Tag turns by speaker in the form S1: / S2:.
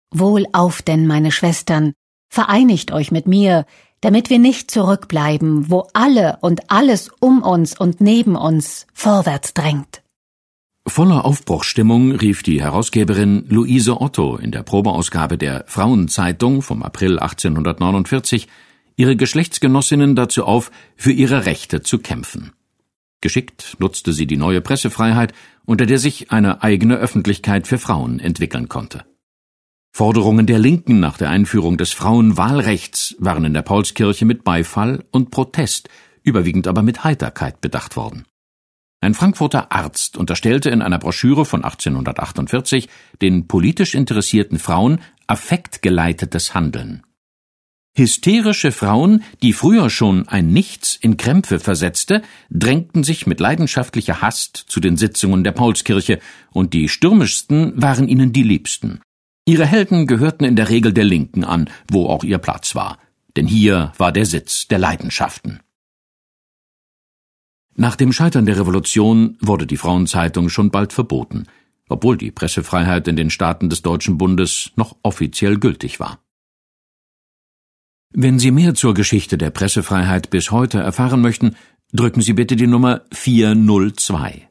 S1: Wohlauf denn, meine Schwestern, vereinigt euch mit mir, damit wir nicht zurückbleiben, wo alle und alles um uns und neben uns vorwärts drängt.
S2: Voller Aufbruchsstimmung rief die Herausgeberin Luise Otto in der Probeausgabe der Frauenzeitung vom April 1849 ihre Geschlechtsgenossinnen dazu auf, für ihre Rechte zu kämpfen. Geschickt nutzte sie die neue Pressefreiheit, unter der sich eine eigene Öffentlichkeit für Frauen entwickeln konnte. Forderungen der Linken nach der Einführung des Frauenwahlrechts waren in der Paulskirche mit Beifall und Protest, überwiegend aber mit Heiterkeit bedacht worden. Ein Frankfurter Arzt unterstellte in einer Broschüre von 1848 den politisch interessierten Frauen affektgeleitetes Handeln. Hysterische Frauen, die früher schon ein Nichts in Krämpfe versetzte, drängten sich mit leidenschaftlicher Hast zu den Sitzungen der Paulskirche, und die stürmischsten waren ihnen die liebsten. Ihre Helden gehörten in der Regel der Linken an, wo auch ihr Platz war, denn hier war der Sitz der Leidenschaften. Nach dem Scheitern der Revolution wurde die Frauenzeitung schon bald verboten, obwohl die Pressefreiheit in den Staaten des Deutschen Bundes noch offiziell gültig war. Wenn Sie mehr zur Geschichte der Pressefreiheit bis heute erfahren möchten, drücken Sie bitte die Nummer 402.